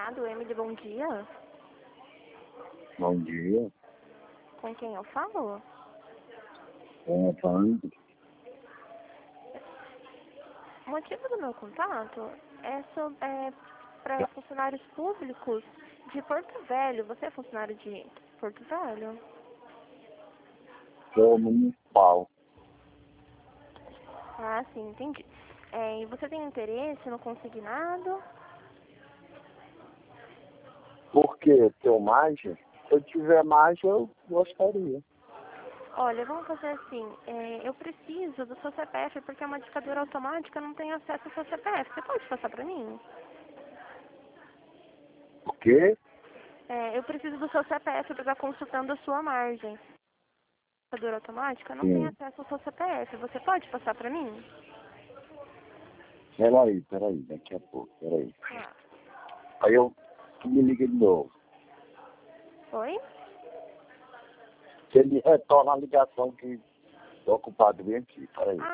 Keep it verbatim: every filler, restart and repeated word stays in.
Mercado, Emily, bom dia. Bom dia. Com quem eu falo? É, falando. O motivo do meu contato é, sobre, é para funcionários públicos de Porto Velho. Você é funcionário de Porto Velho? Sou municipal. Ah, sim, entendi. É, e você tem interesse no consignado? Por que ter margem? Se eu tiver margem, eu gostaria. Olha, vamos fazer assim, é, eu preciso do seu C P F porque é uma discadora automática, não tem acesso ao seu C P F. Você pode passar para mim? Por quê? É, eu preciso do seu C P F para estar consultando a sua margem. A discadora automática não tem Sim. acesso ao seu C P F. Você pode passar para mim? Peraí, peraí, daqui a pouco, peraí. Ah. Aí eu tu me liga de novo. Oi? Se ele retorna a ligação que tô ocupado bem aqui, peraí. Ah,